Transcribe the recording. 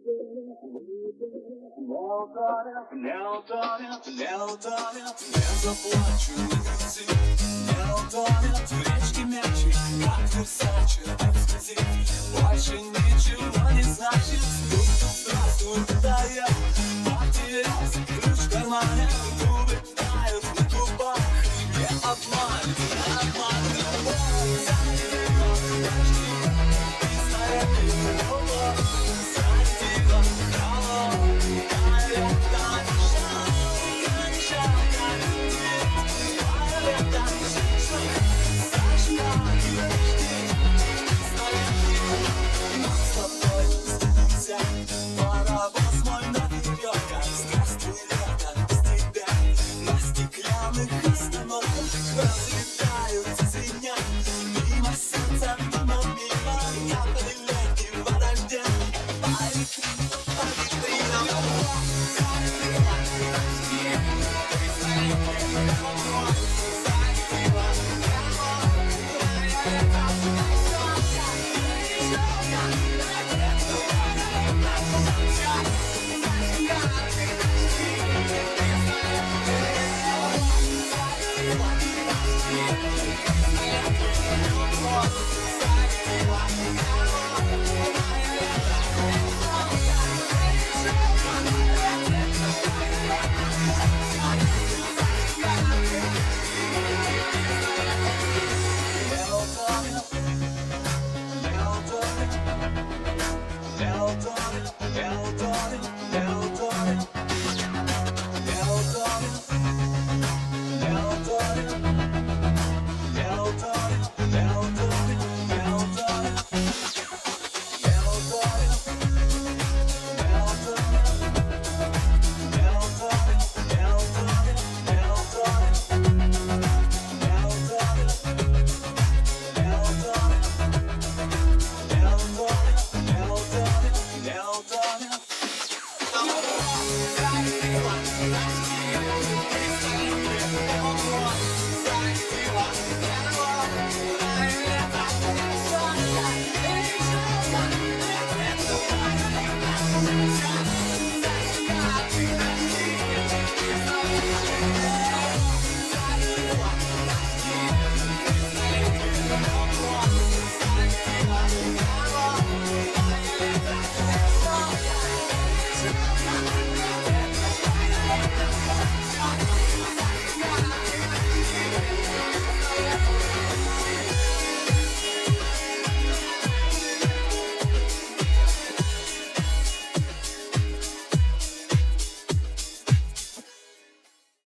Не заплачу, не грози, не утонет в речке мячик, как Версаче, эксклюзив. Больше ничего не значит, здравствуй, это я. Потерялся ключ в кармане, губы тают на губах. Не обманет, не обманет любовь. Паровоз мой наверёк, как здравствуй, лето без тебя. На стеклянных остановках разлетаются звеня. Мимо сердца, мимо, капли легкие во дожде. По витринам, не утонет,